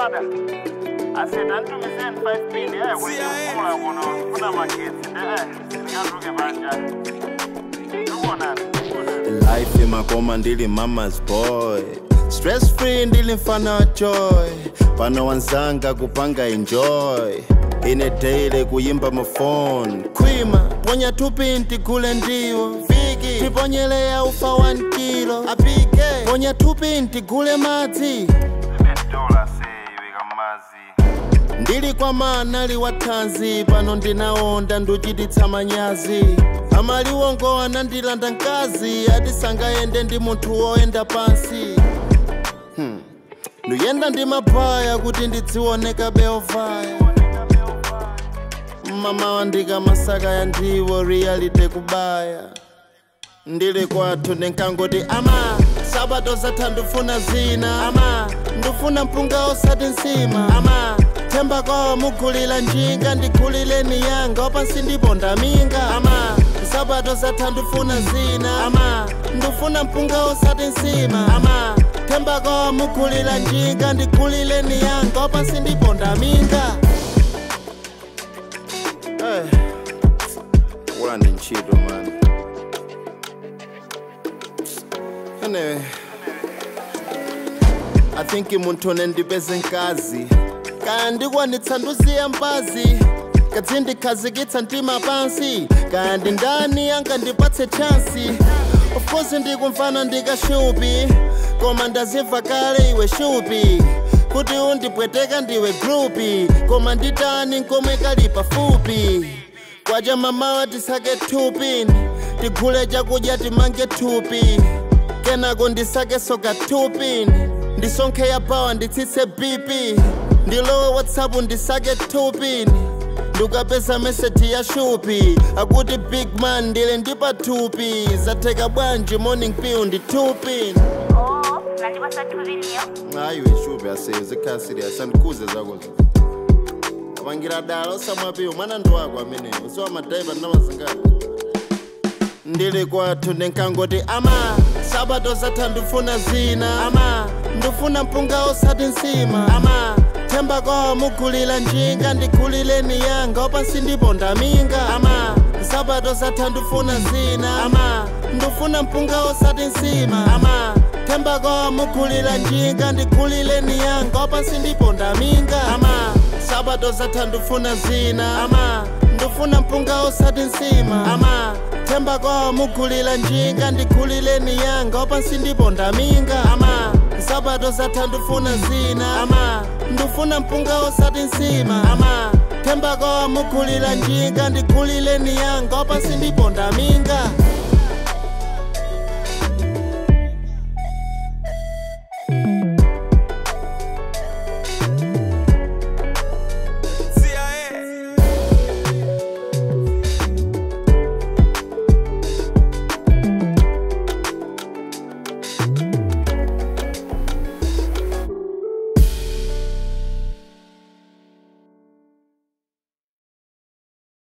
brother. I said, I'm doing 5 pin. Yeah, when you pull up on put on my kids in there. Life in my coma ndili mama's boy. Stress free ndili mfana joy. Pano wanzanga kupanga enjoy. Ine daily kuyimba my phone. Kwima, ponya tupinti kule ndiwo. Viki, tiponyelea ufa 1 kilo. Apike, ponya tupinti kule madzi. Ndili kwa mana liwatanzi. Pano ndinaonda nduchititsa manyazi. Amaliwongowa nandilanda nkazi. Adisanga ende ndi munthu woenda pansi. Nduyenda ndi mapaya kuti ndidzioneka beovaya. Mama wandika masaka ya ndiwo reality kubaya. Ndili kwathu ndinkangoti ama sabato zatha ndufuna zina. Ama ndufuna mpunga osati nsima. Ama themba kwa mugulila njinga ndigulileni yanga wapansi ndipo ndaminga. Ama sabato zatha ndufuna zina. Ama ndufuna mpunga osati nsima. Ama themba kwa mugulila njinga ndigulileni yanga wapansi ndipo ndaminga. Wala ndi ntchito man. Anyway, I think munthu nendipeze nkazi. Kaya ndikwanitsa nduziya mbazi. Kadzi ndikhazikitsa mtima pansi. Kaya ndi ndani angandipatse chansi. Of course ndikumfana ndikashupi. Koma ndazimva kale iwe shupi. Kuti undipweteka ndiwe grupi. Koma nditani nkomwe kali pafupi. Kwaja mamawa tisake tupini. Tigule chakudya timange tupi. Kenako ndisake soka tupini. Ndisonkhe ya pawa nditsitse BP. Ndilowe WhatsApp ndisake tupini. Ndukapeza message ya shupi. Akuti big man ndile ndipa tupi. Zateka bwanji morning pill nditupini. Nandipasa tuvinio. Iwe shupi ase zikasiri asandikuze zakozo. Apangira dala osamwapiwo mwana ndo wako amene. Usiwa madaiva ndamazingati. Ndili kwathu ndinkangoti ama sabato zatha ndufuna zina. Ama ndufuna mpunga osati nsima. Ama themba kwa mugulila njinga ndigulileni yanga wapansi ndipo ndaminga. Ama sabato zatha ndufuna zina. Ama ndufuna mpunga osati nsima. Ama themba kwa mugulila njinga ndigulileni yanga wapansi ndipo ndaminga. Ama sabato zatha ndufuna zina. Ama ndufuna mpunga osati nsima. Ama themba kwa mugulila njinga ndigulileni yanga wapansi ndipo ndaminga. Ama sabato zatha ndufuna zina. Ama ndufuna mpunga osati nsima. Ama themba kwa mugulila njinga ndigulileni yanga wapansi ndipo ndaminga.